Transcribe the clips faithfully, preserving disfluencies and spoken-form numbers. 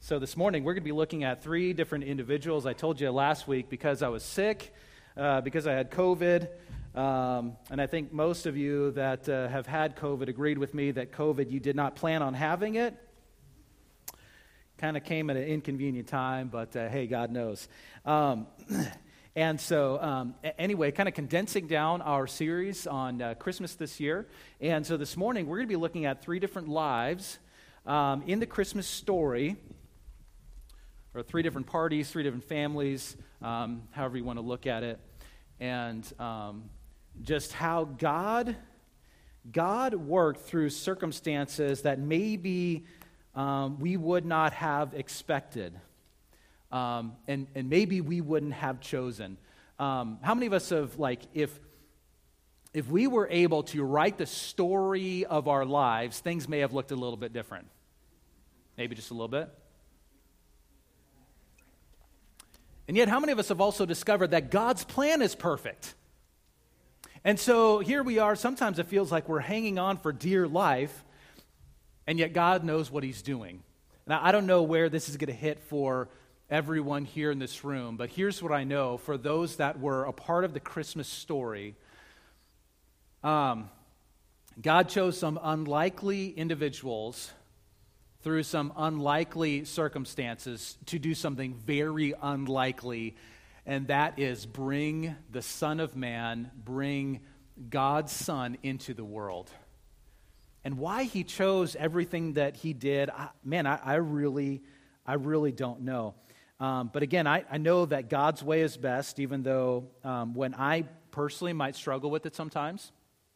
So this morning, we're going to be looking at three different individuals. I told you last week because I was sick, uh, because I had COVID, um, and I think most of you that uh, have had COVID agreed with me that COVID, you did not plan on having it. Kind of came at an inconvenient time, but uh, hey, God knows. Um, and so um, anyway, kind of condensing down our series on uh, Christmas this year. And so this morning, we're going to be looking at three different lives um, in the Christmas story, or three different parties, three different families, um, however you want to look at it, and um, just how God, God worked through circumstances that maybe um, we would not have expected, um, and and maybe we wouldn't have chosen. Um, how many of us have, like, if if we were able to write the story of our lives, things may have looked a little bit different, maybe just a little bit. And yet, how many of us have also discovered that God's plan is perfect? And so here we are. Sometimes it feels like we're hanging on for dear life, and yet God knows what He's doing. Now, I don't know where this is going to hit for everyone here in this room, but here's what I know. For those that were a part of the Christmas story, um, God chose some unlikely individuals through some unlikely circumstances to do something very unlikely, and that is bring the Son of Man, bring God's Son into the world. And why He chose everything that He did, I, man, I, I really, I really don't know. Um, but again, I, I know that God's way is best, even though um, when I personally might struggle with it sometimes.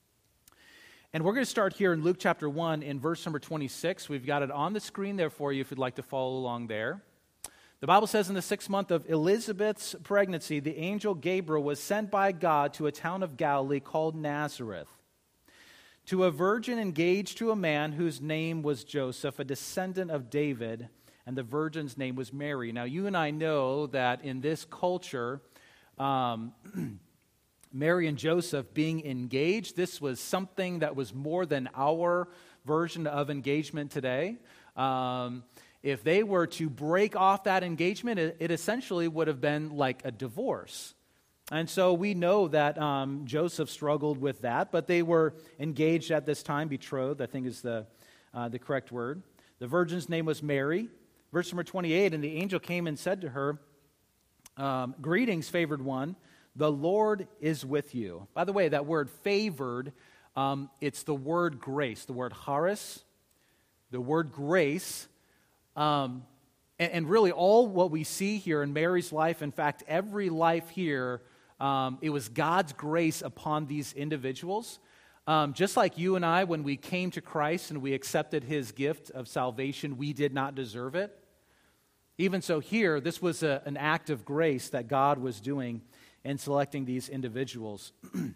And we're going to start here in Luke chapter one in verse number twenty-six. We've got it on the screen there for you if you'd like to follow along there. The Bible says, in the sixth month of Elizabeth's pregnancy, the angel Gabriel was sent by God to a town of Galilee called Nazareth, to a virgin engaged to a man whose name was Joseph, a descendant of David, and the virgin's name was Mary. Now, you and I know that in this culture, um, Mary and Joseph being engaged, this was something that was more than our version of engagement today. Um, if they were to break off that engagement, it, it essentially would have been like a divorce. And so we know that um, Joseph struggled with that, but they were engaged at this time, betrothed, I think is the, uh, the correct word. The virgin's name was Mary. Verse number twenty-eight, and the angel came and said to her, um, "Greetings, favored one. The Lord is with you." By the way, that word favored, um, it's the word grace, the word charis, the word grace. Um, and, and really all what we see here in Mary's life, in fact, every life here, um, it was God's grace upon these individuals. Um, just like you and I, when we came to Christ and we accepted His gift of salvation, we did not deserve it. Even so here, this was a, an act of grace that God was doing in selecting these individuals.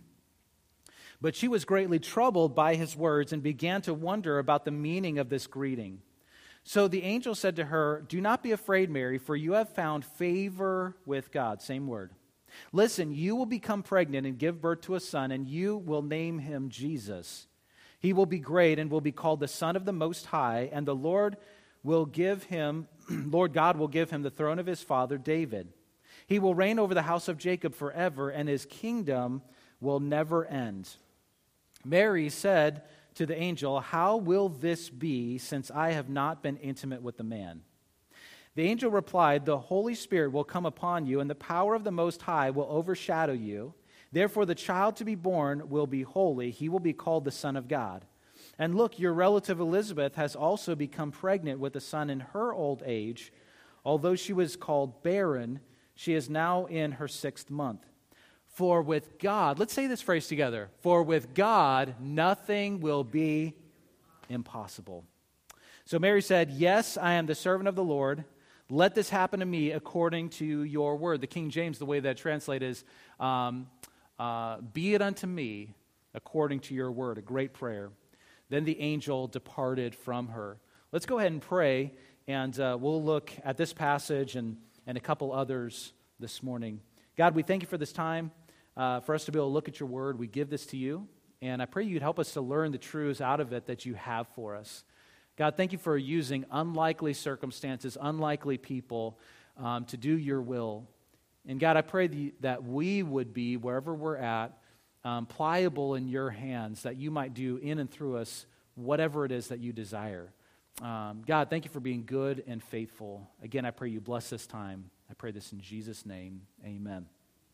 But she was greatly troubled by his words and began to wonder about the meaning of this greeting. So the angel said to her, "Do not be afraid, Mary, for you have found favor with God." Same word. "Listen, you will become pregnant and give birth to a son, and you will name him Jesus. He will be great and will be called the Son of the Most High, and the Lord will give him, Lord God will give him the throne of his father David. He will reign over the house of Jacob forever, and his kingdom will never end." Mary said to the angel, "How will this be, since I have not been intimate with the man?" The angel replied, "The Holy Spirit will come upon you, and the power of the Most High will overshadow you. Therefore, the child to be born will be holy. He will be called the Son of God. And look, your relative Elizabeth has also become pregnant with a son in her old age. Although she was called barren, she is now in her sixth month. For with God," let's say this phrase together, "for with God nothing will be impossible." So Mary said, "Yes, I am the servant of the Lord. Let this happen to me according to your word." The King James, the way that translates is, um, uh, "Be it unto me according to your word." A great prayer. Then the angel departed from her. Let's go ahead and pray, and uh, we'll look at this passage and, and a couple others this morning. God, we thank you for this time, uh, for us to be able to look at your word. We give this to you, and I pray you'd help us to learn the truths out of it that you have for us. God, thank you for using unlikely circumstances, unlikely people um, to do your will. And God, I pray that we would be, wherever we're at, um, pliable in your hands, that you might do in and through us whatever it is that you desire. Um, God, thank you for being good and faithful. Again, I pray you bless this time. I pray this in Jesus' name. Amen.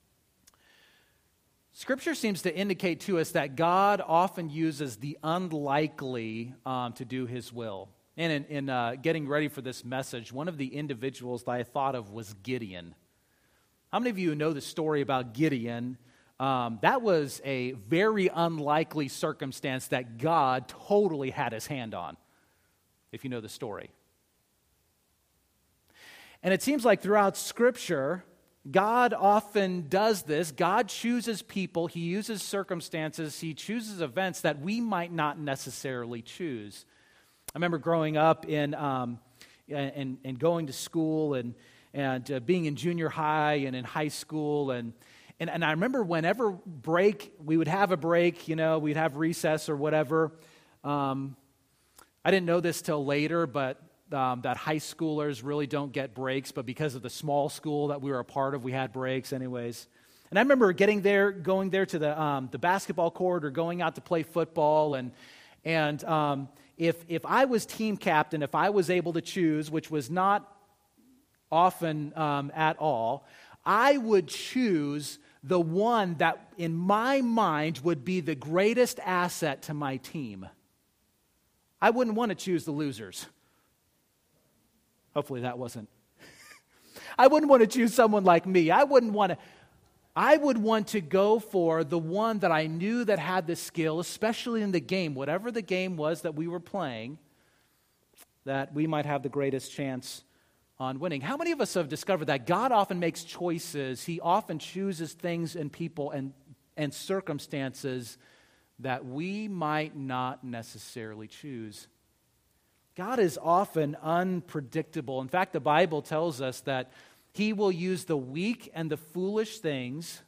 Scripture seems to indicate to us that God often uses the unlikely um, to do his will. And in, in uh, getting ready for this message, one of the individuals that I thought of was Gideon. How many of you know the story about Gideon? Um, that was a very unlikely circumstance that God totally had his hand on, if you know the story. And it seems like throughout Scripture, God often does this. God chooses people, he uses circumstances, he chooses events that we might not necessarily choose. I remember growing up in um, and, and going to school and, and uh, being in junior high and in high school, and, and, and I remember whenever break, we would have a break, you know, we'd have recess or whatever. Um, I didn't know this till later, but Um, that high schoolers really don't get breaks, but because of the small school that we were a part of, we had breaks anyways. And I remember getting there, going there to the um, the basketball court or going out to play football, and and um, if if I was team captain, if I was able to choose, which was not often um, at all, I would choose the one that in my mind would be the greatest asset to my team. I wouldn't want to choose the losers. Hopefully that wasn't. I wouldn't want to choose someone like me. I wouldn't want to. I would want to go for the one that I knew that had the skill, especially in the game, whatever the game was that we were playing, that we might have the greatest chance on winning. How many of us have discovered that God often makes choices? He often chooses things and people and, and circumstances that we might not necessarily choose. God is often unpredictable. In fact, the Bible tells us that he will use the weak and the foolish things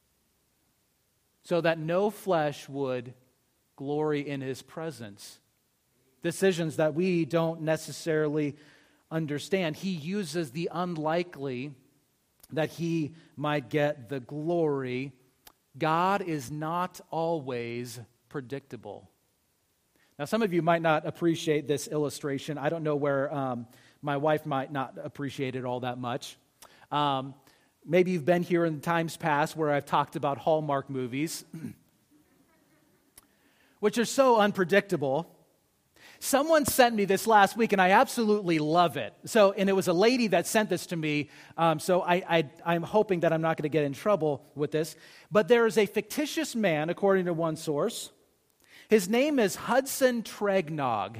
so that no flesh would glory in his presence. Decisions that we don't necessarily understand. He uses the unlikely that he might get the glory. God is not always predictable. Now, some of you might not appreciate this illustration. I don't know where um, my wife might not appreciate it all that much. Um, maybe you've been here in times past where I've talked about Hallmark movies, which are so unpredictable. Someone sent me this last week, and I absolutely love it. So, and it was a lady that sent this to me, um, so I, I, I'm hoping that I'm not going to get in trouble with this. But there is a fictitious man, according to one source. His name is Hudson Tregnog.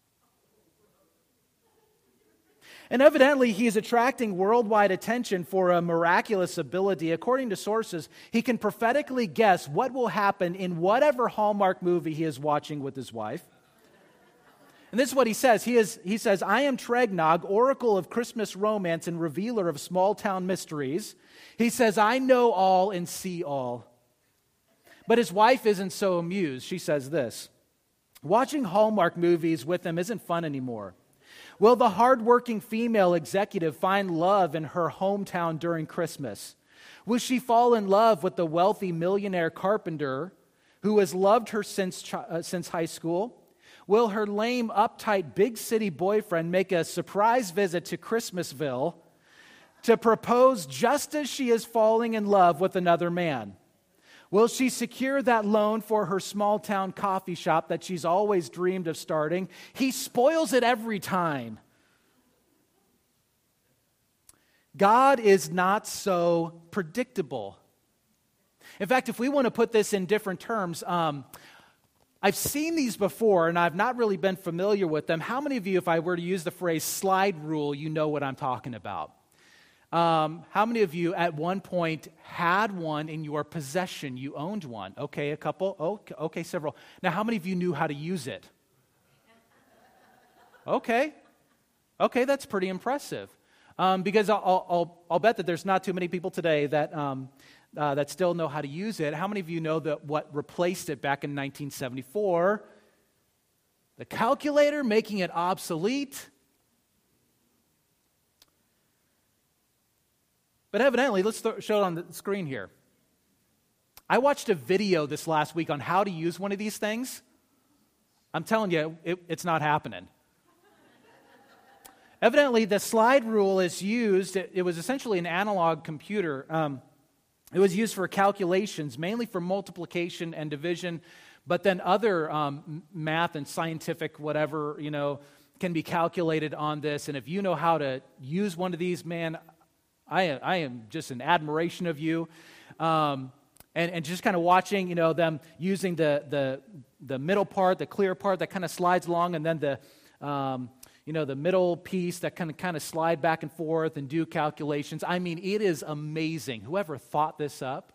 And evidently, he is attracting worldwide attention for a miraculous ability. According to sources, he can prophetically guess what will happen in whatever Hallmark movie he is watching with his wife. And this is what he says. He, is, he says, I am Tregnog, oracle of Christmas romance and revealer of small-town mysteries. He says, I know all and see all. But his wife isn't so amused. She says this, watching Hallmark movies with him isn't fun anymore. Will the hardworking female executive find love in her hometown during Christmas? Will she fall in love with the wealthy millionaire carpenter who has loved her since, uh, since high school? Will her lame, uptight, big city boyfriend make a surprise visit to Christmasville to propose just as she is falling in love with another man? Will she secure that loan for her small-town coffee shop that she's always dreamed of starting? He spoils it every time. God is not so predictable. In fact, if we want to put this in different terms, um, I've seen these before, and I've not really been familiar with them. How many of you, if I were to use the phrase slide rule, you know what I'm talking about? Um, how many of you at one point had one in your possession? You owned one. Okay, a couple. Okay, okay, several. Now, how many of you knew how to use it? Okay. Okay, that's pretty impressive. Um, because I'll, I'll, I'll bet that there's not too many people today that um, uh, that still know how to use it. How many of you know that what replaced it back in nineteen seventy-four? The calculator making it obsolete. But evidently, let's th- show it on the screen here. I watched a video this last week on how to use one of these things. I'm telling you, it, it's not happening. Evidently, the slide rule is used. It, it was essentially an analog computer. Um, it was used for calculations, mainly for multiplication and division, but then other um, math and scientific whatever, you know, can be calculated on this. And if you know how to use one of these, man, I, I am just in admiration of you. Um, and, and just kind of watching, you know, them using the the the middle part, the clear part that kind of slides along, and then the um, you know, the middle piece that kind of kind of slide back and forth and do calculations. I mean, it is amazing. Whoever thought this up?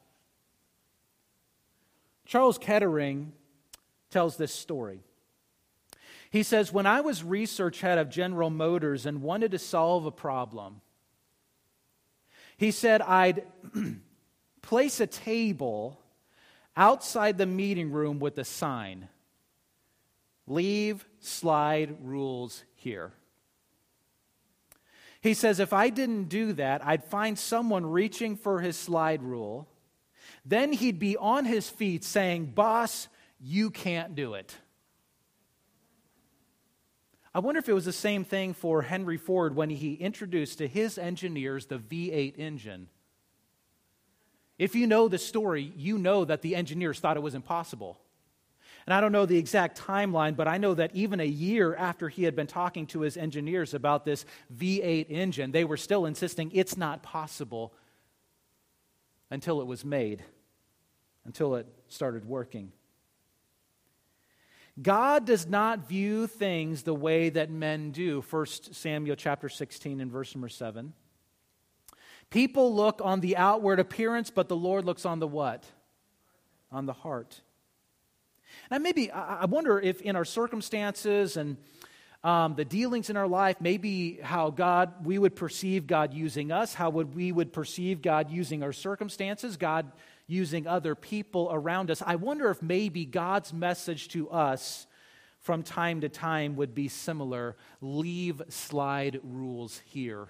Charles Kettering tells this story. He says, when I was research head of General Motors and wanted to solve a problem, he said I'd place a table outside the meeting room with a sign, leave slide rules here. He says if I didn't do that, I'd find someone reaching for his slide rule. Then he'd be on his feet saying, boss, you can't do it. I wonder if it was the same thing for Henry Ford when he introduced to his engineers the V eight engine. If you know the story, you know that the engineers thought it was impossible. And I don't know the exact timeline, but I know that even a year after he had been talking to his engineers about this V eight engine, they were still insisting it's not possible until it was made, until it started working. God does not view things the way that men do. First Samuel chapter sixteen and verse number seven. People look on the outward appearance, but the Lord looks on the what? On the heart. Now maybe, I wonder if in our circumstances and um, the dealings in our life, maybe how God, we would perceive God using us, how would we would perceive God using our circumstances, God using other people around us. I wonder if maybe God's message to us from time to time would be similar. Leave slide rules here.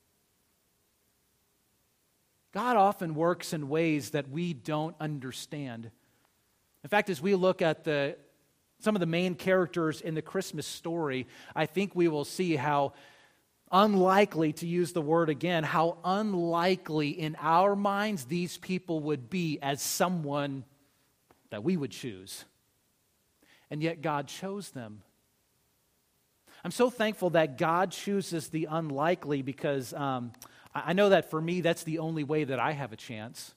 God often works in ways that we don't understand. In fact, as we look at the some of the main characters in the Christmas story, I think we will see how unlikely, to use the word again, how unlikely in our minds these people would be as someone that we would choose. And yet God chose them. I'm so thankful that God chooses the unlikely because um, I know that for me, that's the only way that I have a chance.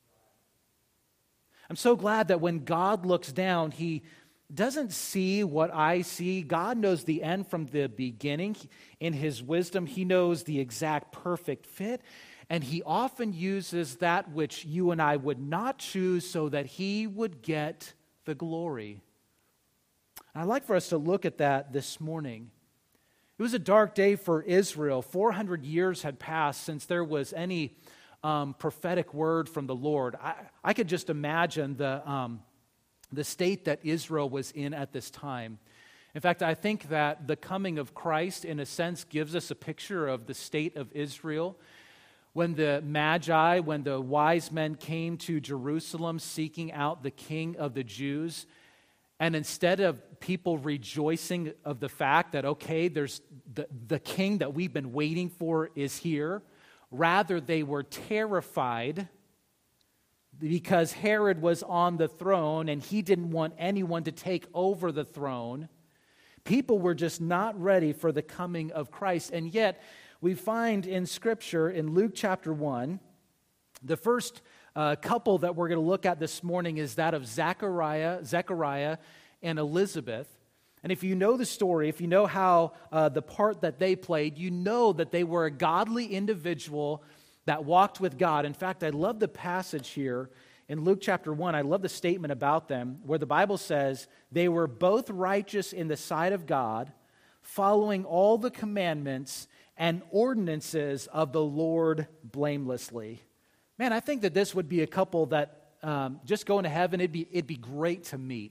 I'm so glad that when God looks down, He doesn't see what I see. God knows the end from the beginning. In His wisdom, He knows the exact perfect fit. And He often uses that which you and I would not choose so that He would get the glory. And I'd like for us to look at that this morning. It was a dark day for Israel. four hundred years had passed since there was any um, prophetic word from the Lord. I, I could just imagine the, um, the state that Israel was in at this time. In fact, I think that the coming of Christ, in a sense, gives us a picture of the state of Israel. When the Magi, when the wise men came to Jerusalem seeking out the King of the Jews, and instead of people rejoicing of the fact that, okay, there's the, the king that we've been waiting for is here, rather they were terrified because Herod was on the throne and he didn't want anyone to take over the throne. People were just not ready for the coming of Christ. And yet, we find in Scripture, in Luke chapter one, the first uh, couple that we're going to look at this morning is that of Zechariah, Zechariah and Elizabeth. And if you know the story, if you know how uh, the part that they played, you know that they were a godly individual that walked with God. In fact, I love the passage here in Luke chapter one. I love the statement about them where the Bible says they were both righteous in the sight of God, following all the commandments and ordinances of the Lord blamelessly. Man, I think that this would be a couple that um, just going to heaven, it'd be, it'd be great to meet.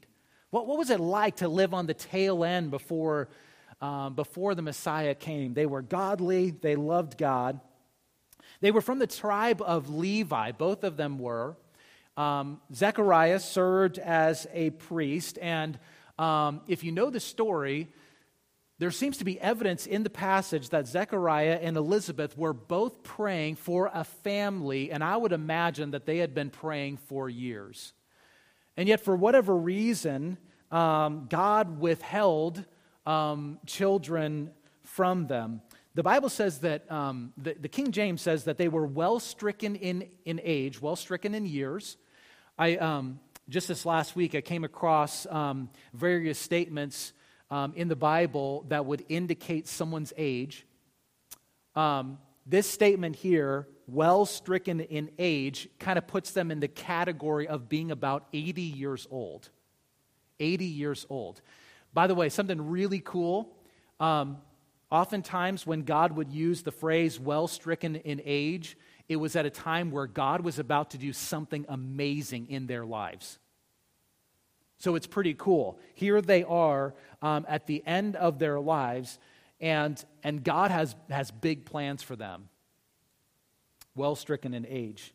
What, what was it like to live on the tail end before, um, before the Messiah came? They were godly. They loved God. They were from the tribe of Levi. Both of them were. Um, Zechariah served as a priest. And um, if you know the story, there seems to be evidence in the passage that Zechariah and Elizabeth were both praying for a family. And I would imagine that they had been praying for years. And yet, for whatever reason, um, God withheld um, children from them. The Bible says that, um, the, the King James says that they were well stricken in, in age, well stricken in years. I um, just this last week, I came across um, various statements um, in the Bible that would indicate someone's age. Um, this statement here, well stricken in age, kind of puts them in the category of being about eighty years old. eighty years old. By the way, something really cool. Um, oftentimes when God would use the phrase well stricken in age, it was at a time where God was about to do something amazing in their lives. So it's pretty cool. Here they are um, at the end of their lives, and, and God has, has big plans for them. Well stricken in age.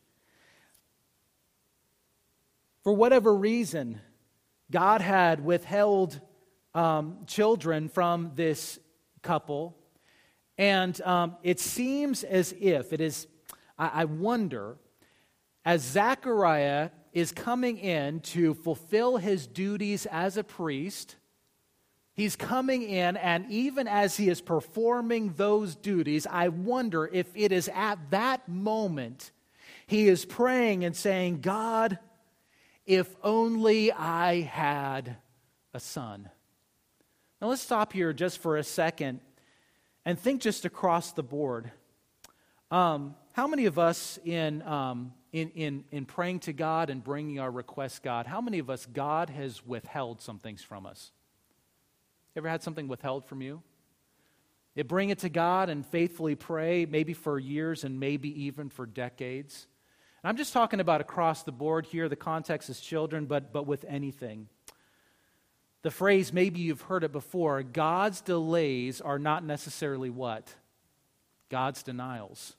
For whatever reason, God had withheld um, children from this couple, and um, it seems as if it is, I, I wonder, as Zechariah is coming in to fulfill his duties as a priest, he's coming in, and even as he is performing those duties, I wonder if it is at that moment he is praying and saying, God, if only I had a son. Now let's stop here just for a second and think just across the board. Um, how many of us in, um, in, in, in praying to God and bringing our requests God, how many of us God has withheld some things from us? Ever had something withheld from you? You bring it to God and faithfully pray, maybe for years and maybe even for decades. And I'm just talking about across the board here. The context is children, but, but with anything. The phrase, maybe you've heard it before, God's delays are not necessarily what? God's denials.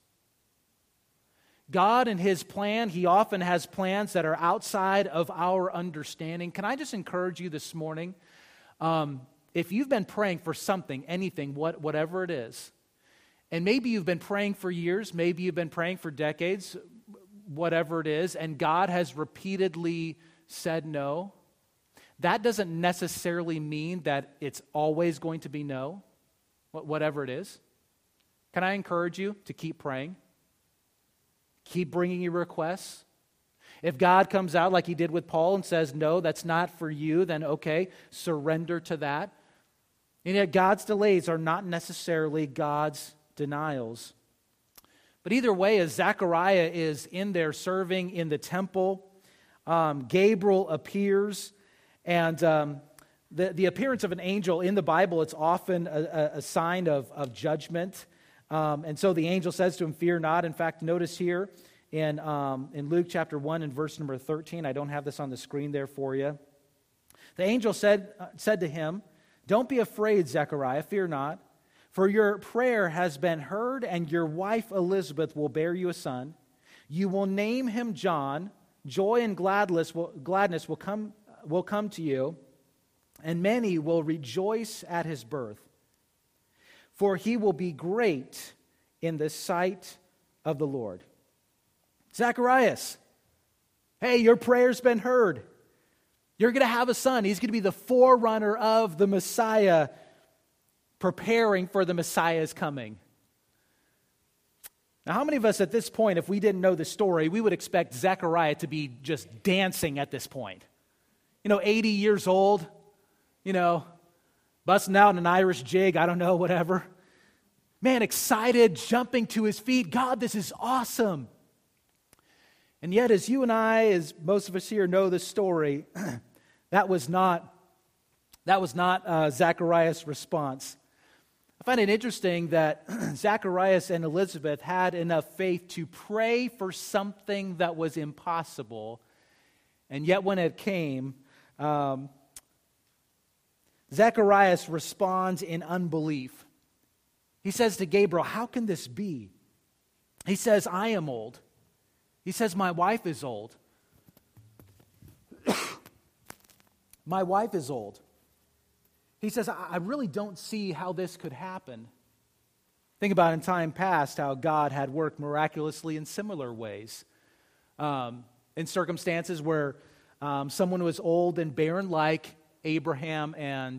God and His plan, He often has plans that are outside of our understanding. Can I just encourage you this morning? Um, if you've been praying for something, anything, what, whatever it is, and maybe you've been praying for years, maybe you've been praying for decades, whatever it is, and God has repeatedly said no, that doesn't necessarily mean that it's always going to be no, whatever it is. Can I encourage you to keep praying? Keep bringing your requests. If God comes out like He did with Paul and says, no, that's not for you, then okay, surrender to that. And yet God's delays are not necessarily God's denials. But either way, as Zechariah is in there serving in the temple, um, Gabriel appears, and um, the, the appearance of an angel in the Bible, it's often a, a sign of, of judgment. Um, and so the angel says to him, fear not. In fact, notice here in, um, in Luke chapter one and verse number thirteen, I don't have this on the screen there for you. The angel said, uh, said to him, don't be afraid, Zechariah, fear not. For your prayer has been heard, and your wife Elizabeth will bear you a son. You will name him John. Joy and gladness will, gladness will come, will come to you, and many will rejoice at his birth. For he will be great in the sight of the Lord. Zacharias, hey, your prayer's been heard. You're going to have a son. He's going to be the forerunner of the Messiah, preparing for the Messiah's coming. Now, how many of us at this point, if we didn't know the story, we would expect Zechariah to be just dancing at this point? You know, eighty years old, you know, busting out an Irish jig, I don't know, whatever. Man, excited, jumping to his feet. God, this is awesome. And yet, as you and I, as most of us here know the story, that was not, that was not uh, Zacharias' response. I find it interesting that Zacharias and Elizabeth had enough faith to pray for something that was impossible, and yet when it came, um, Zacharias responds in unbelief. He says to Gabriel, "How can this be?" He says, "I am old." He says, "My wife is old." My wife is old. He says, I really don't see how this could happen. Think about in time past how God had worked miraculously in similar ways. Um, in circumstances where um, someone was old and barren, like Abraham and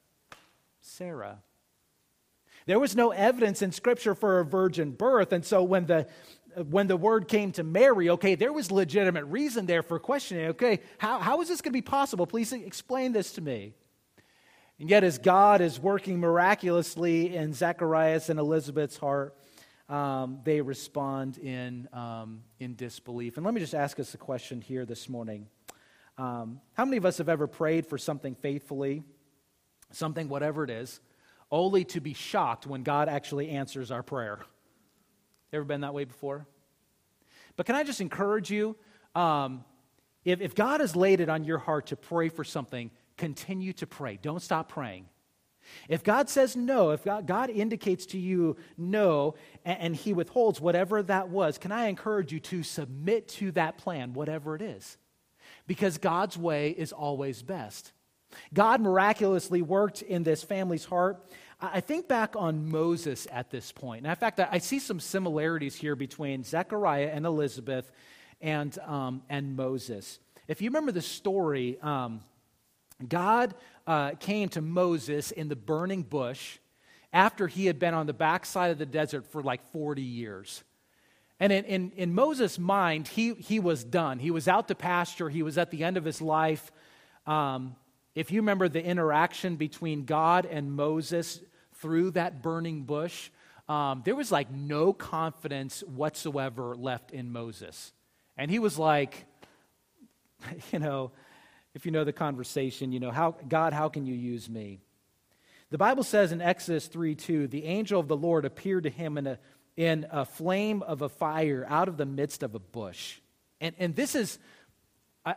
Sarah. There was no evidence in Scripture for a virgin birth, and so when the when the word came to Mary, okay, there was legitimate reason there for questioning, okay, how, how is this going to be possible? Please explain this to me. And yet as God is working miraculously in Zacharias and Elizabeth's heart, um, they respond in, um, in disbelief. And let me just ask us a question here this morning. Um, how many of us have ever prayed for something faithfully, something, whatever it is, only to be shocked when God actually answers our prayer? Ever been that way before? But can I just encourage you, um, if, if God has laid it on your heart to pray for something, continue to pray. Don't stop praying. If God says no, if God, God indicates to you no, and, and He withholds whatever that was, can I encourage you to submit to that plan, whatever it is? Because God's way is always best. God miraculously worked in this family's heart. I think back on Moses at this point. And in fact, I see some similarities here between Zechariah and Elizabeth and, um, and Moses. If you remember the story, um, God uh, came to Moses in the burning bush after he had been on the backside of the desert for like forty years. And in, in, in Moses' mind, he, he was done. He was out to pasture. He was at the end of his life. Um, if you remember the interaction between God and Moses through that burning bush, um, there was like no confidence whatsoever left in Moses. And he was like, you know, if you know the conversation, you know, how God, how can you use me? The Bible says in Exodus three two, the angel of the Lord appeared to him in a in a flame of a fire out of the midst of a bush. And, and this is, I,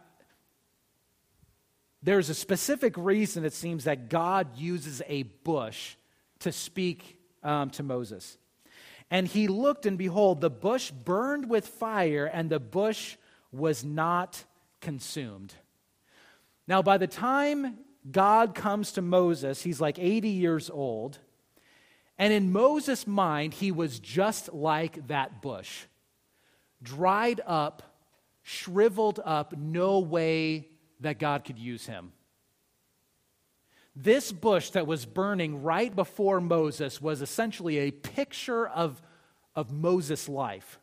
there's a specific reason it seems that God uses a bush to speak um, to Moses. And he looked, and behold, the bush burned with fire, and the bush was not consumed. Now, by the time God comes to Moses, he's like eighty years old. And in Moses' mind, he was just like that bush. Dried up, shriveled up, no way that God could use him. This bush that was burning right before Moses was essentially a picture of, of Moses' life.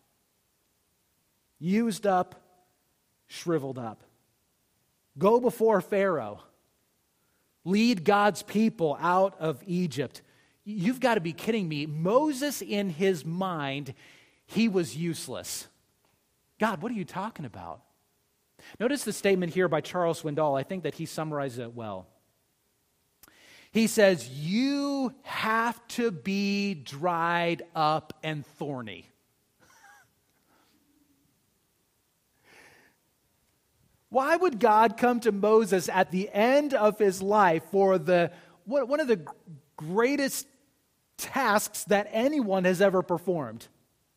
Used up, shriveled up. Go before Pharaoh. Lead God's people out of Egypt. You've got to be kidding me. Moses, in his mind, he was useless. God, what are you talking about? Notice the statement here by Charles Swindoll. I think that he summarizes it well. He says, you have to be dried up and thorny. Why would God come to Moses at the end of his life for the one of the greatest tasks that anyone has ever performed?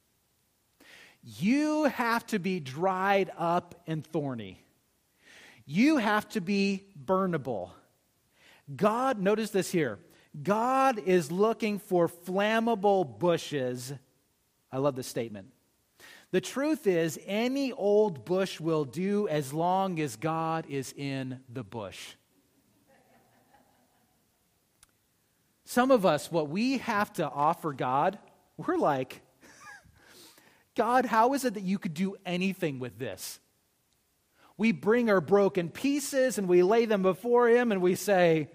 You have to be dried up and thorny. You have to be burnable. God, notice this here, God is looking for flammable bushes. I love this statement. The truth is, any old bush will do as long as God is in the bush. Some of us, what we have to offer God, we're like, God, how is it that you could do anything with this? We bring our broken pieces and we lay them before Him and we say,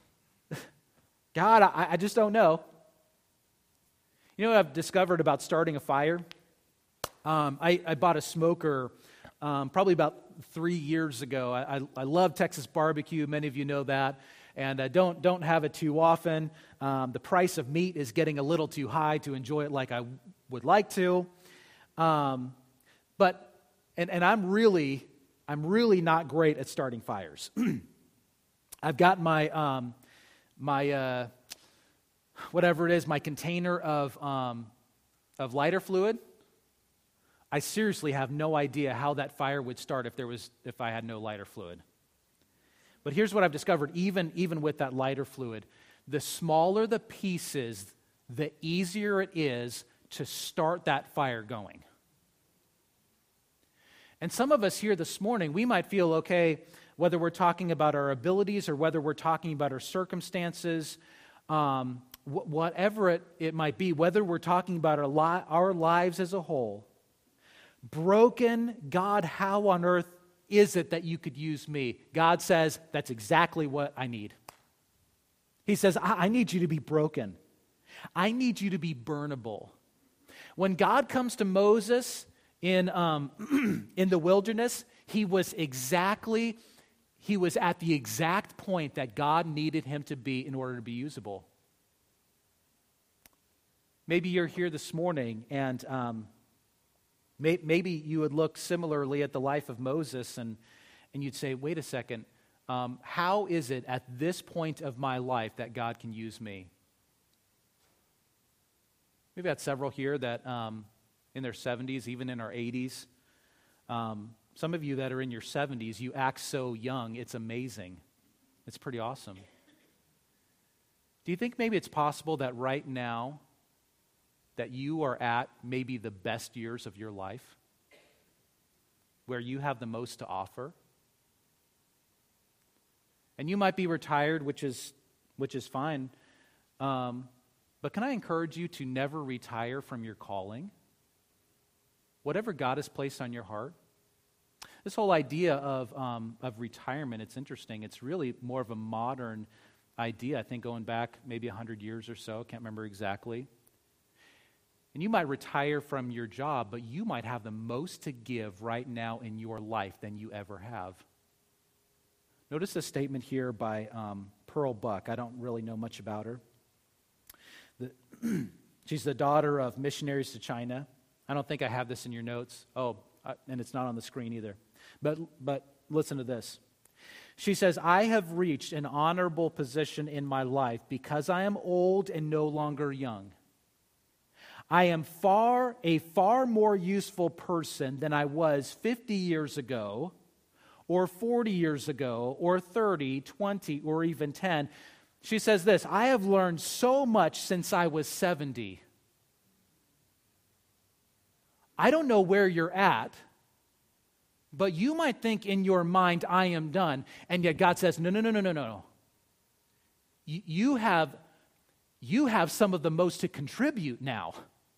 God, I, I just don't know. You know what I've discovered about starting a fire? Um, I, I bought a smoker um, probably about three years ago. I, I, I love Texas barbecue. Many of you know that. And I don't, don't have it too often. Um, the price of meat is getting a little too high to enjoy it like I would like to. Um, but, and, and I'm really, I'm really not great at starting fires. I've got my, um, my uh, whatever it is, my container of um, of lighter fluid, I seriously have no idea how that fire would start if there was if I had no lighter fluid. But here's what I've discovered, even, even with that lighter fluid, the smaller the pieces, the easier it is to start that fire going. And some of us here this morning, we might feel, okay, whether we're talking about our abilities or whether we're talking about our circumstances, um, wh- whatever it, it might be, whether we're talking about our, li- our lives as a whole, broken, God, how on earth is it that you could use me? God says, that's exactly what I need. He says, I, I need you to be broken. I need you to be burnable. When God comes to Moses in, um, in the wilderness, he was exactly, he was at the exact point that God needed him to be in order to be usable. Maybe you're here this morning and um, may, maybe you would look similarly at the life of Moses and, and you'd say, wait a second, um, how is it at this point of my life that God can use me? We've got several here that um, in their seventies, even in our eighties. Um, some of you that are in your seventies, you act so young, it's amazing. It's pretty awesome. Do you think maybe it's possible that right now that you are at maybe the best years of your life, where you have the most to offer? And you might be retired, which is which is fine. Um, But can I encourage you to never retire from your calling? Whatever God has placed on your heart. This whole idea of, um, of retirement, it's interesting. It's really more of a modern idea, I think going back maybe one hundred years or so. Can't remember exactly. And you might retire from your job, but you might have the most to give right now in your life than you ever have. Notice a statement here by um, Pearl Buck. I don't really know much about her. The, she's the daughter of missionaries to China. I don't think I have this in your notes. Oh, uh, and it's not on the screen either. But but listen to this. She says, I have reached an honorable position in my life because I am old and no longer young. I am far a far more useful person than I was fifty years ago, or forty years ago, or thirty, twenty, or even ten. She says this, I have learned so much since I was seventy. I don't know where you're at, but you might think in your mind, I am done. And yet God says, no, no, no, no, no, no. You, you have, you have some of the most to contribute now.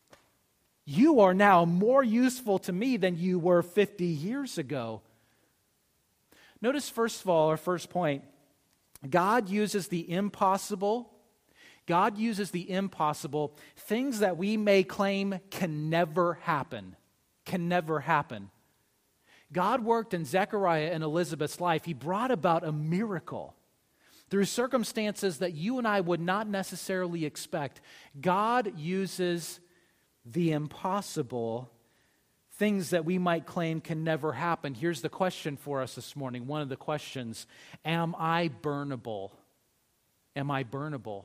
You are now more useful to me than you were fifty years ago. Notice, first of all, our first point, God uses the impossible. God uses the impossible, things that we may claim can never happen, can never happen. God worked in Zechariah and Elizabeth's life. He brought about a miracle through circumstances that you and I would not necessarily expect. God uses the impossible, things that we might claim can never happen. Here's the question for us this morning. One of the questions, am I burnable? Am I burnable?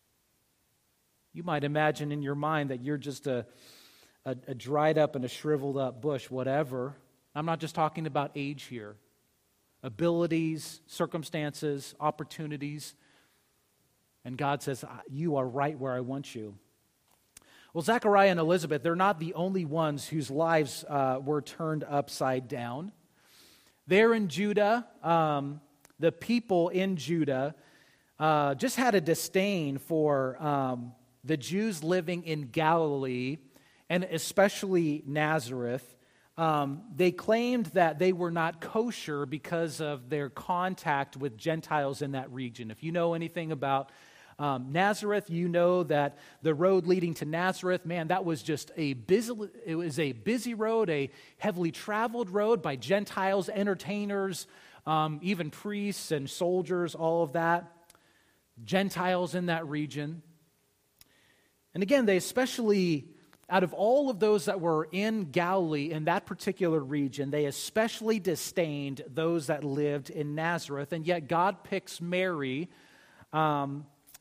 You might imagine in your mind that you're just a, a, a dried up and a shriveled up bush, whatever. I'm not just talking about age here. Abilities, circumstances, opportunities. And God says, you are right where I want you. Well, Zechariah and Elizabeth, they're not the only ones whose lives uh, were turned upside down. There in Judah, um, the people in Judah uh, just had a disdain for um, the Jews living in Galilee, and especially Nazareth. Um, they claimed that they were not kosher because of their contact with Gentiles in that region. If you know anything about Um, Nazareth, you know that the road leading to Nazareth, man, that was just a busy, it was a busy road, a heavily traveled road by Gentiles, entertainers, um, even priests and soldiers, all of that. Gentiles in that region. And again, they especially, out of all of those that were in Galilee, in that particular region, they especially disdained those that lived in Nazareth. And yet God picks Mary, um,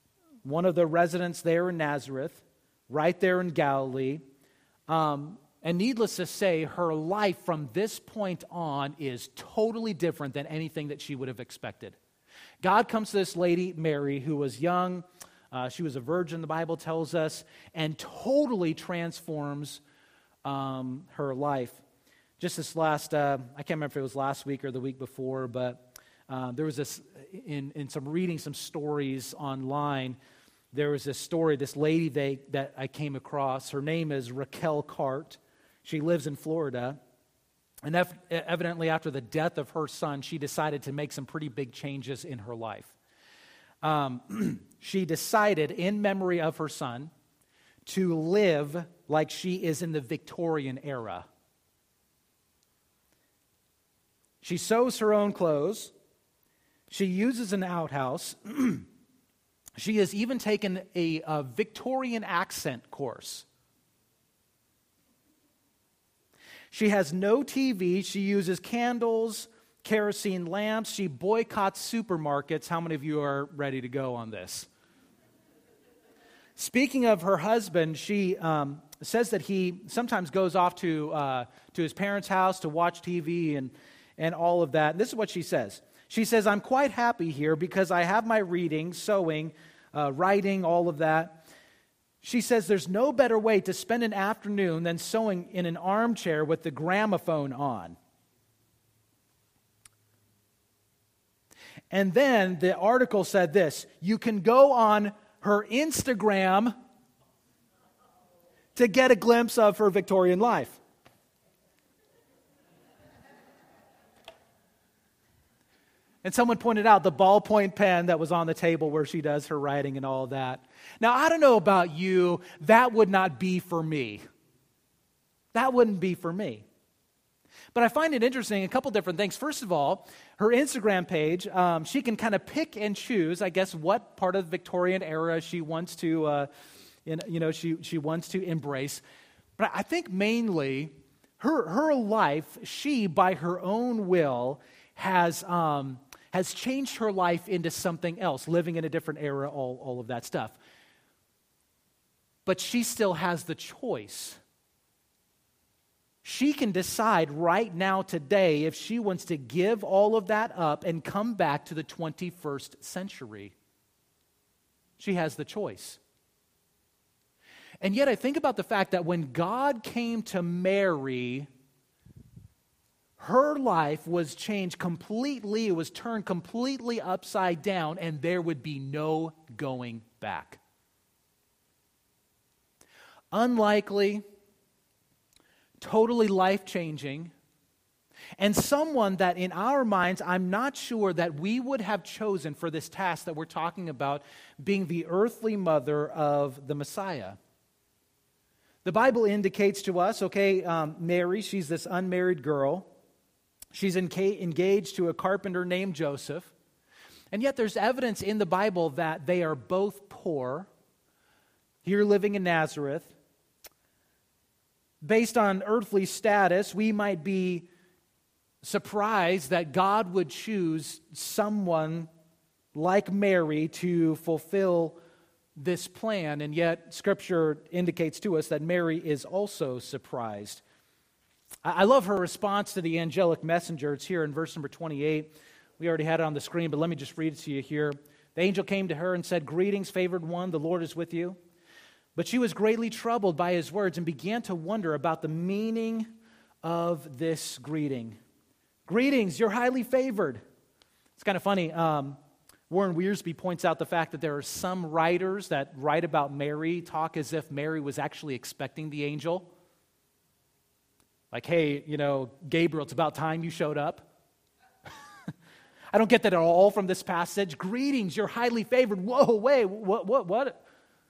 one of the residents there in Nazareth, right there in Galilee. Um, and needless to say, her life from this point on is totally different than anything that she would have expected. God comes to this lady, Mary, who was young. Uh, she was a virgin, the Bible tells us, and totally transforms um, her life. Just this last, uh, I can't remember if it was last week or the week before, but uh, there was this, in, in some reading some stories online, there was this story, this lady they, that I came across. Her name is Raquel Cart. She lives in Florida. And ev- evidently after the death of her son, she decided to make some pretty big changes in her life. Um, she decided, in memory of her son, to live like she is in the Victorian era. She sews her own clothes. She uses an outhouse. She has even taken a, a Victorian accent course. She has no T V. She uses candles, kerosene lamps. She boycotts supermarkets. How many of you are ready to go on this? Speaking of her husband, she um, says that he sometimes goes off to uh, to his parents' house to watch T V and, and all of that. And this is what she says. She says, I'm quite happy here because I have my reading, sewing, uh, writing, all of that. She says there's no better way to spend an afternoon than sewing in an armchair with the gramophone on. And then the article said this, you can go on her Instagram to get a glimpse of her Victorian life. And someone pointed out the ballpoint pen that was on the table where she does her writing and all that. Now, I don't know about you, that would not be for me. That wouldn't be for me. But I find it interesting, a couple different things. First of all, her Instagram page, um, she can kind of pick and choose, I guess, what part of the Victorian era she wants to, uh, you know, she, she wants to embrace. But I think mainly her, her life, she, by her own will, has... Um, has changed her life into something else, living in a different era, all, all of that stuff. But she still has the choice. She can decide right now, today, if she wants to give all of that up and come back to the twenty-first century. She has the choice. And yet I think about the fact that when God came to Mary, her life was changed completely. It was turned completely upside down, and there would be no going back. Unlikely, totally life-changing, and someone that in our minds, I'm not sure that we would have chosen for this task that we're talking about, being the earthly mother of the Messiah. The Bible indicates to us, okay, um, Mary, she's this unmarried girl. She's engaged to a carpenter named Joseph. And yet there's evidence in the Bible that they are both poor, here living in Nazareth. Based on earthly status, we might be surprised that God would choose someone like Mary to fulfill this plan. And yet Scripture indicates to us that Mary is also surprised. I love her response to the angelic messenger. It's here in verse number twenty-eight. We already had it on the screen, but let me just read it to you here. The angel came to her and said, "Greetings, favored one, the Lord is with you." But she was greatly troubled by his words and began to wonder about the meaning of this greeting. "Greetings, you're highly favored." It's kind of funny. Um, Warren Wiersbe points out the fact that there are some writers that write about Mary, talk as if Mary was actually expecting the angel. Like, hey, you know, Gabriel, it's about time you showed up. I don't get that at all from this passage. Greetings, you're highly favored. Whoa, wait, what, what, what?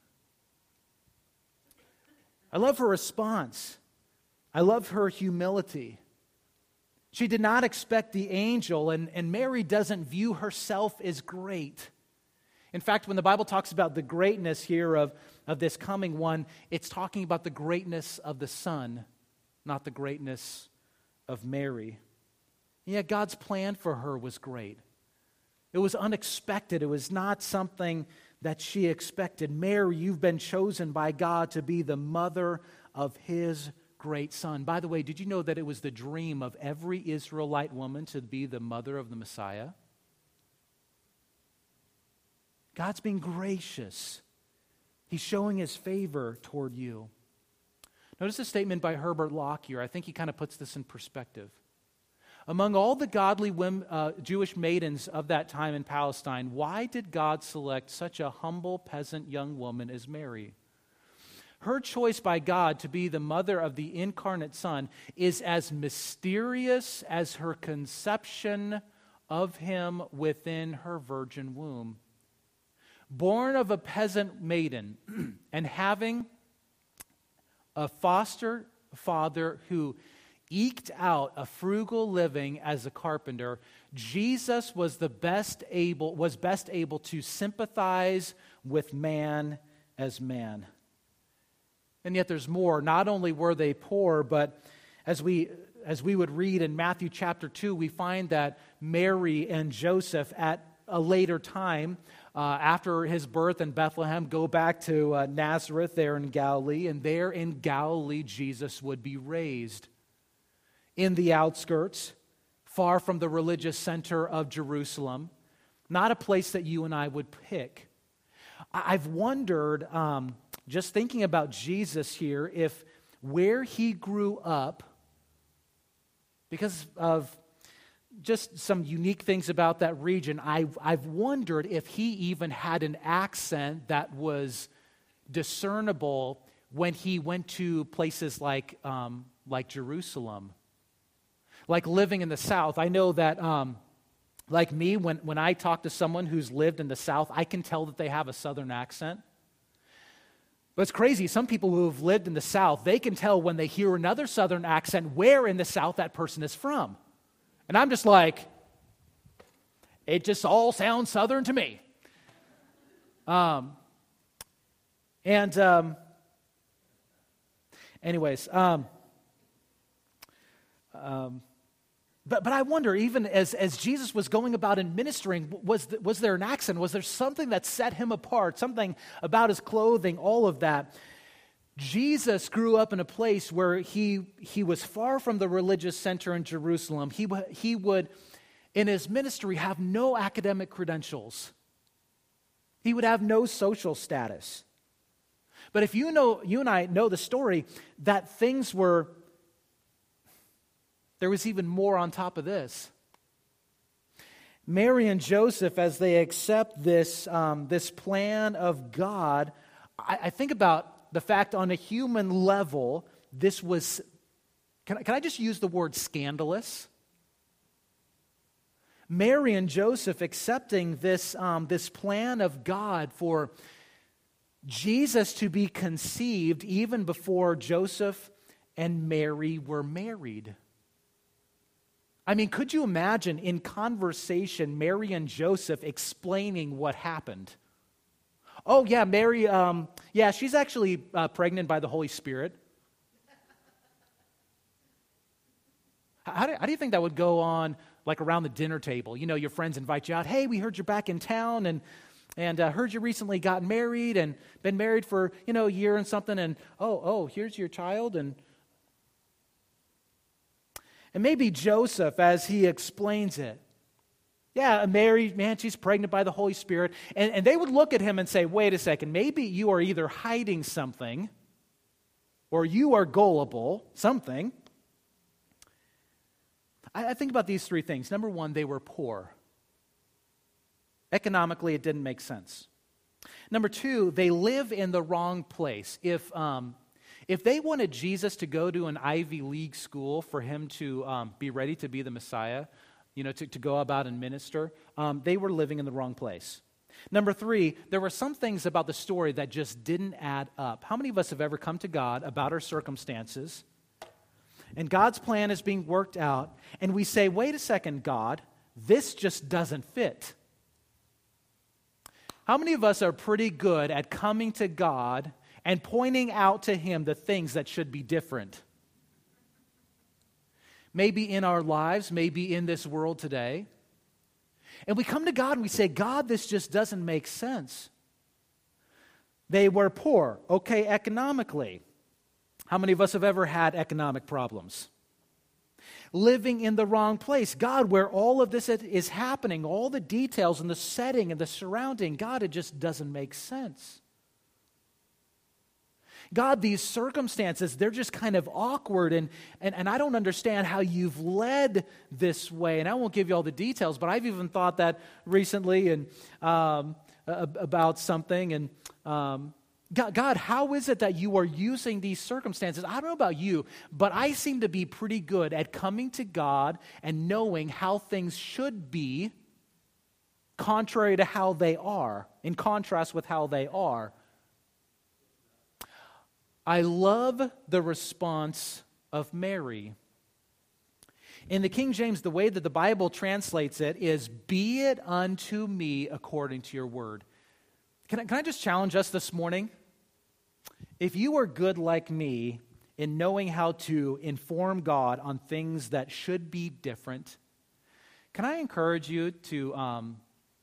I love her response. I love her humility. She did not expect the angel, and, and Mary doesn't view herself as great. In fact, when the Bible talks about the greatness here of, of this coming one, it's talking about the greatness of the Son, not the greatness of Mary. And yet God's plan for her was great. It was unexpected. It was not something that she expected. Mary, you've been chosen by God to be the mother of his great son. By the way, did you know that it was the dream of every Israelite woman to be the mother of the Messiah? God's being gracious. He's showing his favor toward you. Notice a statement by Herbert Lockyer. I think he kind of puts this in perspective. Among all the godly women, uh, Jewish maidens of that time in Palestine, why did God select such a humble peasant young woman as Mary? Her choice by God to be the mother of the incarnate Son is as mysterious as her conception of him within her virgin womb. Born of a peasant maiden and having a foster father who eked out a frugal living as a carpenter, Jesus was the best able was best able to sympathize with man as man. And yet there's more. Not only were they poor, but as we as we would read in Matthew chapter two, we find that Mary and Joseph at a later time, uh, after his birth in Bethlehem, go back to uh, Nazareth there in Galilee, and there in Galilee Jesus would be raised. In the outskirts, far from the religious center of Jerusalem, not a place that you and I would pick. I've wondered, um, just thinking about Jesus here, if where he grew up, because of just some unique things about that region, I've, I've wondered if he even had an accent that was discernible when he went to places like, um, like Jerusalem. Like living in the South. I know that, um, like me, when, when I talk to someone who's lived in the South, I can tell that they have a Southern accent. But it's crazy. Some people who have lived in the South, they can tell when they hear another Southern accent where in the South that person is from. And I'm just like, it just all sounds Southern to me. Um, and um, anyways, um, um, But but I wonder, even as, as Jesus was going about and ministering, was, th- was there an accent? Was there something that set him apart? Something about his clothing, all of that? Jesus grew up in a place where he, he was far from the religious center in Jerusalem. He, w- he would, in his ministry, have no academic credentials. He would have no social status. But if you know, you and I know the story, that things were... There was even more on top of this. Mary and Joseph, as they accept this, um, this plan of God, I, I think about the fact on a human level, this was, can, can I just use the word scandalous? Mary and Joseph accepting this, um, this plan of God for Jesus to be conceived even before Joseph and Mary were married. I mean, could you imagine in conversation Mary and Joseph explaining what happened? Oh, yeah, Mary, um, yeah, she's actually uh, pregnant by the Holy Spirit. How do, how do you think that would go on, like around the dinner table? You know, your friends invite you out. Hey, we heard you're back in town, and and uh, heard you recently got married and been married for, you know, a year and something, and oh, oh, here's your child, and And maybe Joseph, as he explains it, yeah, Mary, man, she's pregnant by the Holy Spirit. And, and they would look at him and say, wait a second, maybe you are either hiding something or you are gullible, something. I, I think about these three things. Number one, they were poor. Economically, it didn't make sense. Number two, they live in the wrong place. If... Um, If they wanted Jesus to go to an Ivy League school for him to um, be ready to be the Messiah, you know, to, to go about and minister, um, they were living in the wrong place. Number three, there were some things about the story that just didn't add up. How many of us have ever come to God about our circumstances, and God's plan is being worked out, and we say, wait a second, God, this just doesn't fit? How many of us are pretty good at coming to God and pointing out to him the things that should be different? Maybe in our lives, maybe in this world today. And we come to God and we say, God, this just doesn't make sense. They were poor. Okay, economically. How many of us have ever had economic problems? Living in the wrong place. God, where all of this is happening, all the details and the setting and the surrounding, God, it just doesn't make sense. God, these circumstances, they're just kind of awkward, and, and, and I don't understand how you've led this way. And I won't give you all the details, but I've even thought that recently and um, about something. And um, God, God, how is it that you are using these circumstances? I don't know about you, but I seem to be pretty good at coming to God and knowing how things should be contrary to how they are, in contrast with how they are. I love the response of Mary. In the King James, the way that the Bible translates it is, "Be it unto me according to your word." Can I, can I just challenge us this morning? If you are good like me in knowing how to inform God on things that should be different, can I encourage you to, um,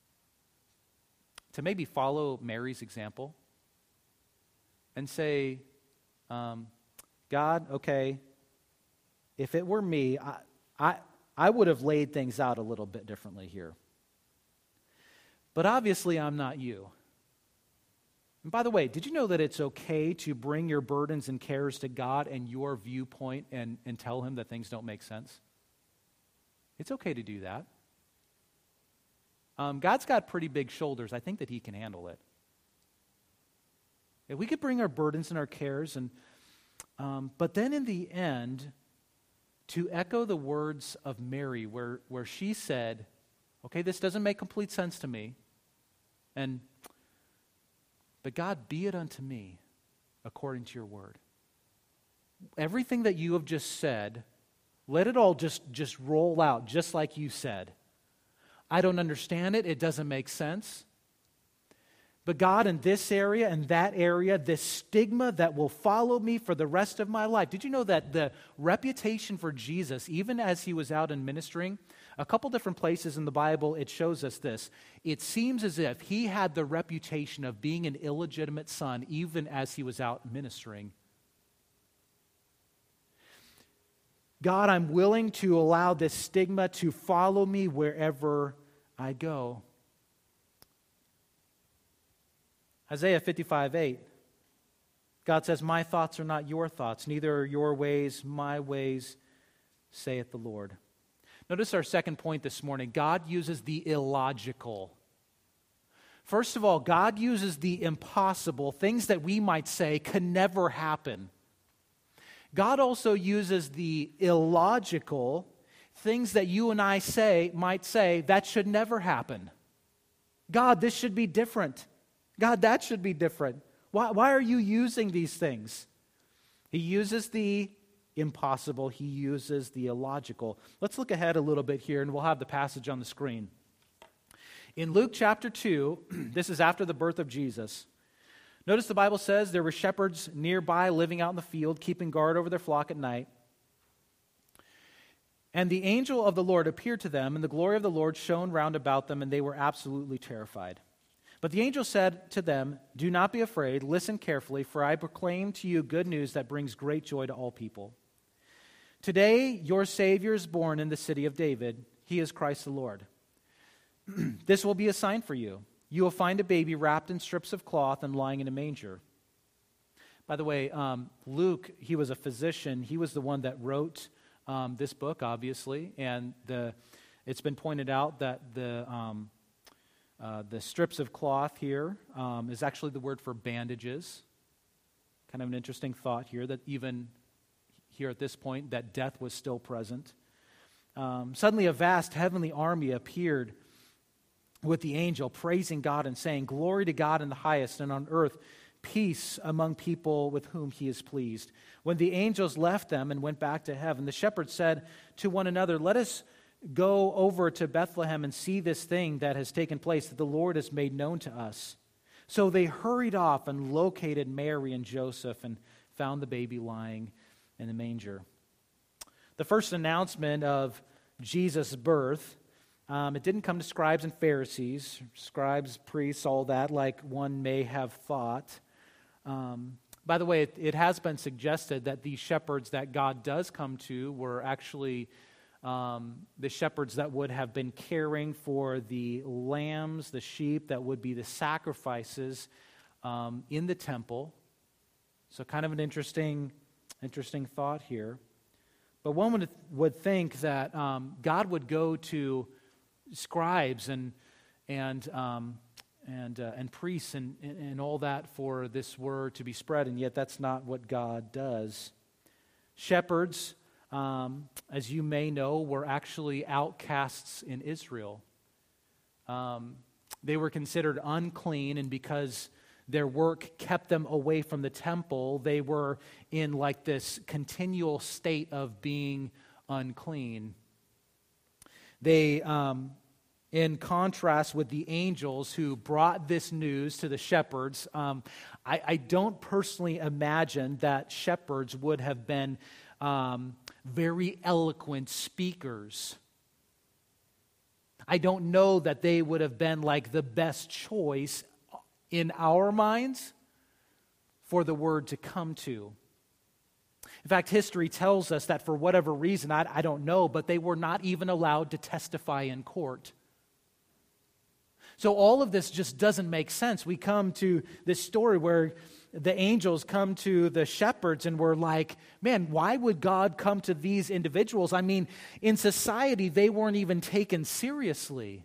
to maybe follow Mary's example and say, Um, God, okay, if it were me, I, I, I would have laid things out a little bit differently here. But obviously, I'm not you. And by the way, did you know that it's okay to bring your burdens and cares to God and your viewpoint and, and tell him that things don't make sense? It's okay to do that. Um, God's got pretty big shoulders. I think that he can handle it. If we could bring our burdens and our cares, and um, but then in the end, to echo the words of Mary, where, where she said, okay, this doesn't make complete sense to me, and but God, be it unto me according to your word. Everything that you have just said, let it all just, just roll out, just like you said. I don't understand it. It doesn't make sense. But God, in this area and that area, this stigma that will follow me for the rest of my life. Did you know that the reputation for Jesus, even as he was out and ministering, a couple different places in the Bible, it shows us this. It seems as if he had the reputation of being an illegitimate son, even as he was out ministering. God, I'm willing to allow this stigma to follow me wherever I go. Isaiah fifty-five eight, God says, my thoughts are not your thoughts, neither are your ways my ways, saith the Lord. Notice our second point this morning. God uses the illogical. First of all, God uses the impossible, things that we might say can never happen. God also uses the illogical, things that you and I say might say that should never happen. God, this should be different. God, that should be different. Why, why are you using these things? He uses the impossible. He uses the illogical. Let's look ahead a little bit here, and we'll have the passage on the screen. In Luke chapter two, this is after the birth of Jesus. Notice the Bible says there were shepherds nearby living out in the field, keeping guard over their flock at night. And the angel of the Lord appeared to them, and the glory of the Lord shone round about them, and they were absolutely terrified. But the angel said to them, do not be afraid, listen carefully, for I proclaim to you good news that brings great joy to all people. Today your Savior is born in the city of David. He is Christ the Lord. This will be a sign for you. You will find a baby wrapped in strips of cloth and lying in a manger. By the way, um, Luke, he was a physician. He was the one that wrote um, this book, obviously, and the it's been pointed out that the... Um, Uh, the strips of cloth here um, is actually the word for bandages. Kind of an interesting thought here that even here at this point that death was still present. Um, suddenly a vast heavenly army appeared with the angel, praising God and saying, glory to God in the highest, and on earth peace among people with whom he is pleased. When the angels left them and went back to heaven, the shepherds said to one another, let us go over to Bethlehem and see this thing that has taken place, that the Lord has made known to us. So they hurried off and located Mary and Joseph and found the baby lying in the manger. The first announcement of Jesus' birth, um, it didn't come to scribes and Pharisees, scribes, priests, all that, like one may have thought. Um, by the way, it, it has been suggested that these shepherds that God does come to were actually um, the shepherds that would have been caring for the lambs, the sheep, that would be the sacrifices um, in the temple. So kind of an interesting, interesting thought here. But one would, would think that um, God would go to scribes and and um, and uh, and priests and, and all that for this word to be spread, and yet that's not what God does. Shepherds, um, as you may know, were actually outcasts in Israel. Um, they were considered unclean, and because their work kept them away from the temple, they were in like this continual state of being unclean. They, um, in contrast with the angels who brought this news to the shepherds, um, I, I don't personally imagine that shepherds would have been um, very eloquent speakers. I don't know that they would have been like the best choice in our minds for the word to come to. In fact, history tells us that for whatever reason, I, I don't know, but they were not even allowed to testify in court. So all of this just doesn't make sense. We come to this story where the angels come to the shepherds and we're like, man, why would God come to these individuals? I mean, in society, they weren't even taken seriously.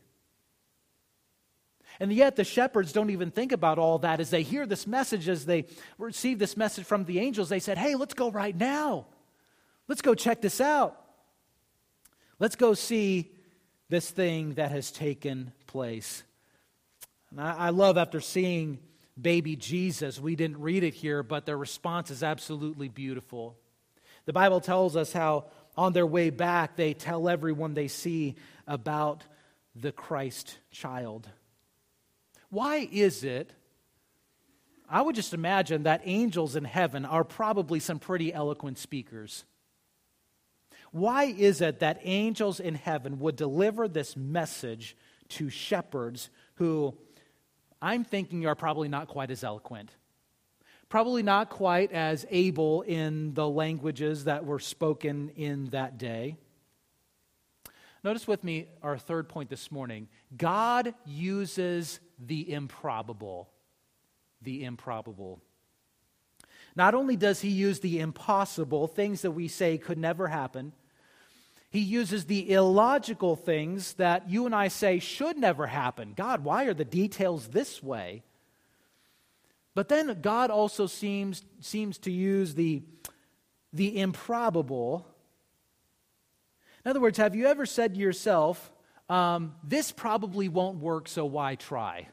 And yet the shepherds don't even think about all that. As they hear this message, as they receive this message from the angels, they said, hey, let's go right now. Let's go check this out. Let's go see this thing that has taken place. And I, I love after seeing baby Jesus, we didn't read it here, but their response is absolutely beautiful. The Bible tells us how on their way back, they tell everyone they see about the Christ child. Why is it, I would just imagine that angels in heaven are probably some pretty eloquent speakers. Why is it that angels in heaven would deliver this message to shepherds who I'm thinking are probably not quite as eloquent, probably not quite as able in the languages that were spoken in that day? Notice with me our third point this morning. God uses the improbable. The improbable. Not only does he use the impossible, things that we say could never happen, he uses the illogical things that you and I say should never happen. God, why are the details this way? But then God also seems, seems to use the, the improbable. In other words, have you ever said to yourself, um, this probably won't work, so why try?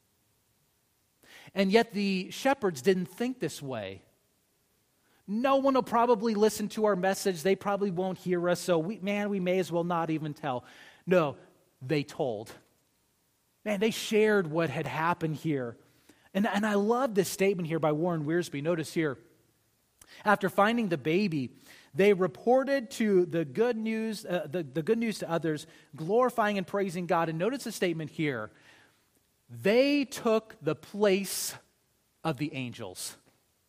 And yet the shepherds didn't think this way. No one will probably listen to our message. They probably won't hear us, so we, man, we may as well not even tell. No, they told. Man, they shared what had happened here. And, and I love this statement here by Warren Wiersbe. Notice here, after finding the baby, they reported to the good news, uh, the, the good news to others, glorifying and praising God. And notice the statement here. They took the place of the angels.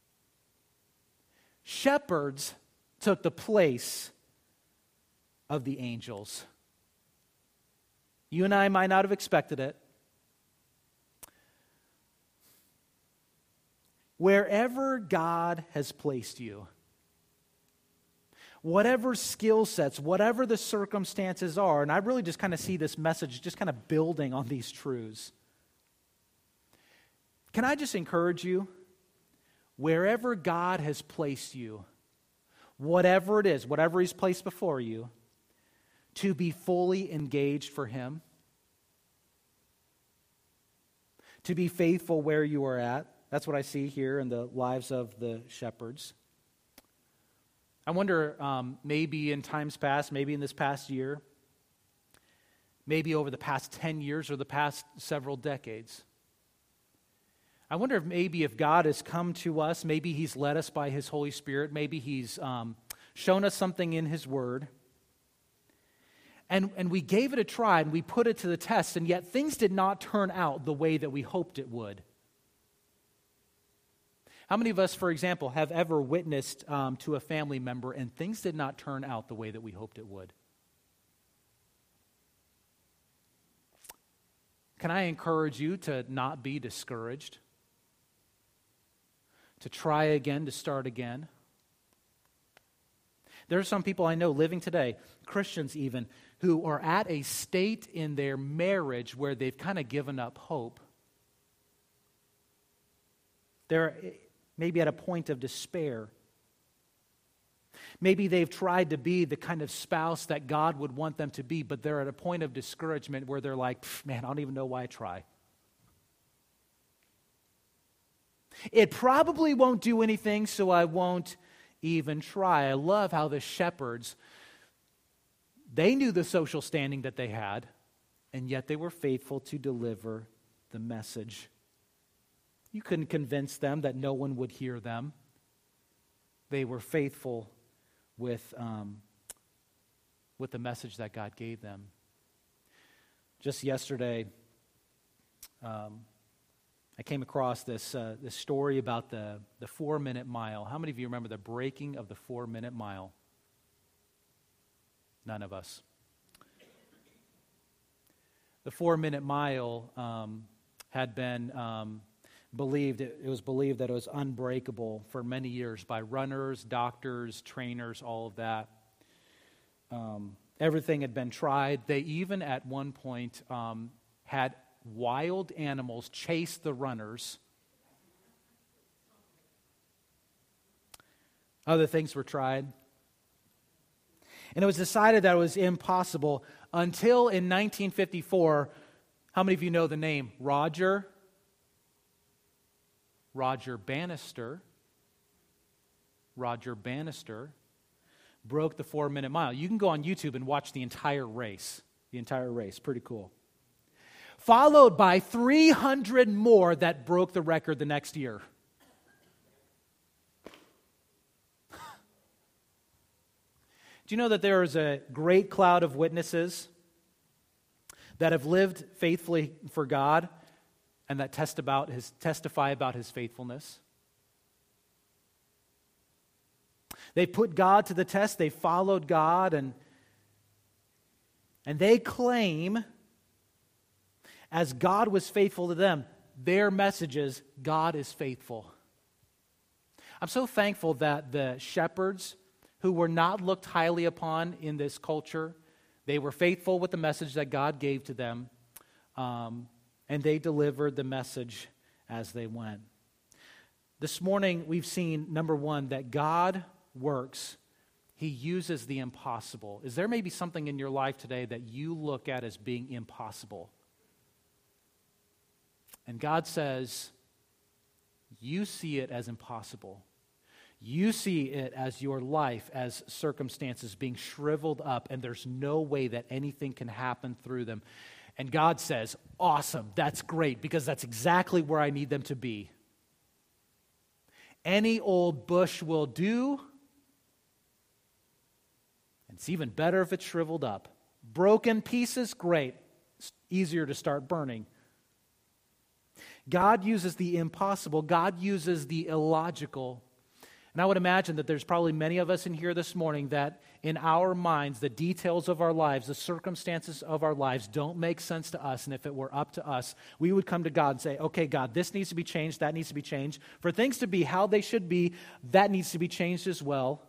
Shepherds took the place of the angels. You and I might not have expected it. Wherever God has placed you, whatever skill sets, whatever the circumstances are, and I really just kind of see this message just kind of building on these truths. Can I just encourage you? Wherever God has placed you, whatever it is, whatever he's placed before you, to be fully engaged for him, to be faithful where you are at. That's what I see here in the lives of the shepherds. I wonder, um, maybe in times past, maybe in this past year, maybe over the past ten years or the past several decades, I wonder if maybe if God has come to us, maybe he's led us by his Holy Spirit, maybe he's um, shown us something in his word, and, and we gave it a try and we put it to the test, and yet things did not turn out the way that we hoped it would. How many of us, for example, have ever witnessed um, to a family member and things did not turn out the way that we hoped it would? Can I encourage you to not be discouraged? To try again, to start again? There are some people I know living today, Christians even, who are at a state in their marriage where they've kind of given up hope. They're maybe at a point of despair. Maybe they've tried to be the kind of spouse that God would want them to be, but they're at a point of discouragement where they're like, man, I don't even know why I try. It probably won't do anything, so I won't even try. I love how the shepherds, they knew the social standing that they had, and yet they were faithful to deliver the message. You couldn't convince them that no one would hear them. They were faithful with, um, with the message that God gave them. Just yesterday, um, I came across this uh, this story about the, the four-minute mile. How many of you remember the breaking of the four-minute mile? None of us. The four-minute mile um, had been um, believed, it, it was believed that it was unbreakable for many years by runners, doctors, trainers, all of that. Um, everything had been tried. They even at one point um, had wild animals chase the runners. Other things were tried. And it was decided that it was impossible until in nineteen fifty-four, how many of you know the name? Roger? Roger Bannister. Roger Bannister broke the four-minute mile. You can go on YouTube and watch the entire race. The entire race. Pretty cool. Followed by three hundred more that broke the record the next year. Do you know that there is a great cloud of witnesses that have lived faithfully for God and that test about his, testify about his faithfulness? They put God to the test, they followed God, and, and they claim, as God was faithful to them, their messages, God is faithful. I'm so thankful that the shepherds, who were not looked highly upon in this culture, they were faithful with the message that God gave to them, um, and they delivered the message as they went. This morning, we've seen, number one, that God works. He uses the impossible. Is there maybe something in your life today that you look at as being impossible? And God says, you see it as impossible. You see it as your life, as circumstances being shriveled up, and there's no way that anything can happen through them. And God says, awesome, that's great, because that's exactly where I need them to be. Any old bush will do, and it's even better if it's shriveled up. Broken pieces, great. It's easier to start burning. God uses the impossible. God uses the illogical. And I would imagine that there's probably many of us in here this morning that in our minds, the details of our lives, the circumstances of our lives don't make sense to us. And if it were up to us, we would come to God and say, okay, God, this needs to be changed, that needs to be changed. For things to be how they should be, that needs to be changed as well.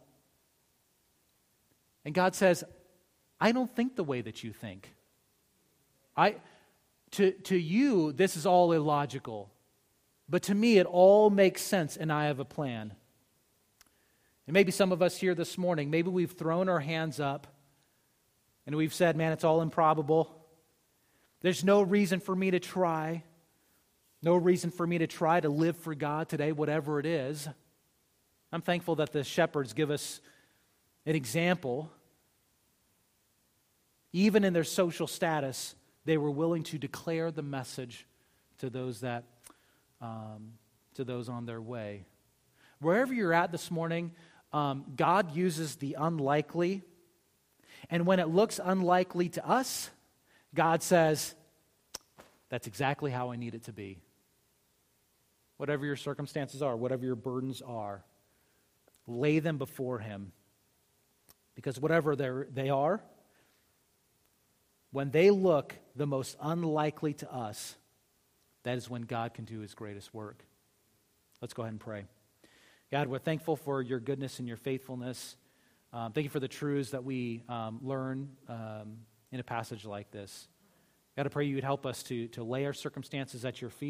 And God says, I don't think the way that you think. I, to, to you, this is all illogical. But to me, it all makes sense, and I have a plan. And maybe some of us here this morning, maybe we've thrown our hands up and we've said, man, it's all improbable. There's no reason for me to try. No reason for me to try to live for God today, whatever it is. I'm thankful that the shepherds give us an example. Even in their social status, they were willing to declare the message to those that, um, to those on their way. Wherever you're at this morning, Um, God uses the unlikely, and when it looks unlikely to us, God says, that's exactly how I need it to be. whatever your circumstances are, whatever your burdens are, lay them before him. Because whatever they are, when they look the most unlikely to us, that is when God can do his greatest work. Let's go ahead and pray. God, we're thankful for your goodness and your faithfulness. Um, thank you for the truths that we um, learn um, in a passage like this. God, I pray you would help us to, to lay our circumstances at your feet.